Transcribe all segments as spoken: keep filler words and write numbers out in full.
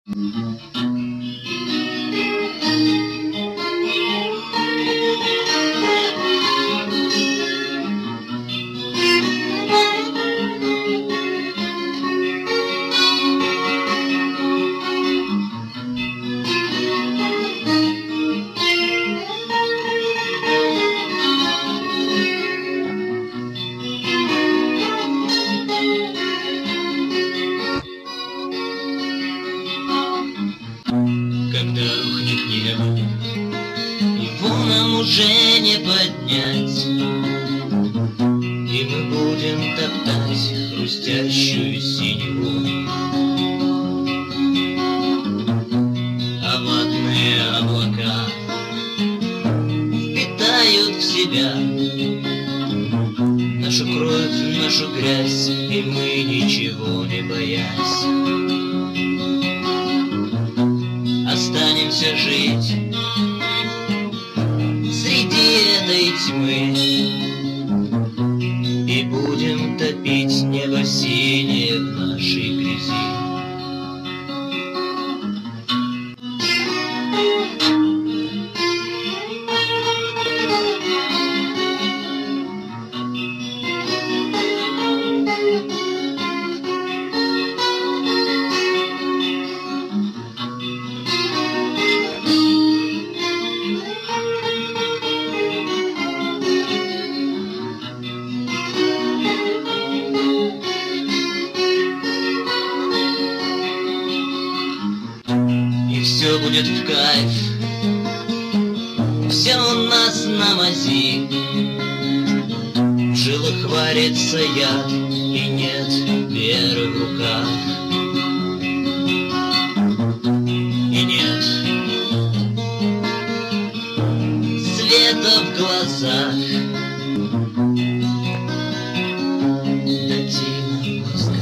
Когда рухнет небо, его нам уже не поднять, и мы будем топтать хрустящую синеву. А ватные облака впитают в себя нашу кровь, нашу грязь, и мы, ничего не боясь, останемся жить среди этой тьмы и будем топить небо синее в нашей грязи. И все будет в кайф, все у нас на мази, в жилах варится яд, и нет веры в руках, и нет света в глазах, да тина в мозгах.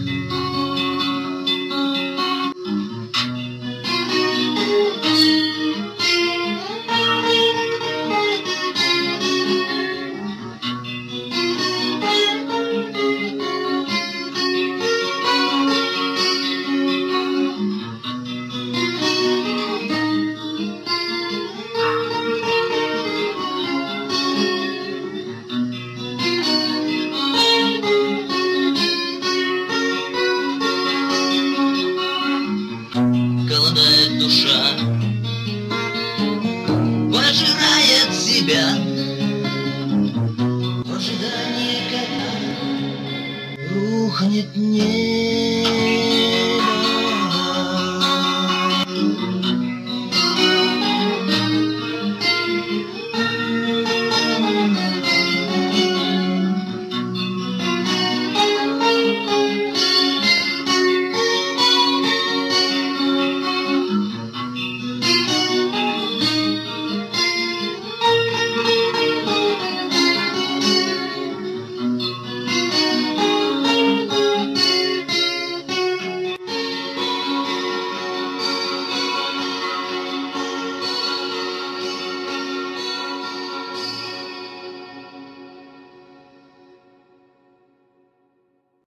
Голодает душа, пожирает себя в ожидании, когда рухнет небо.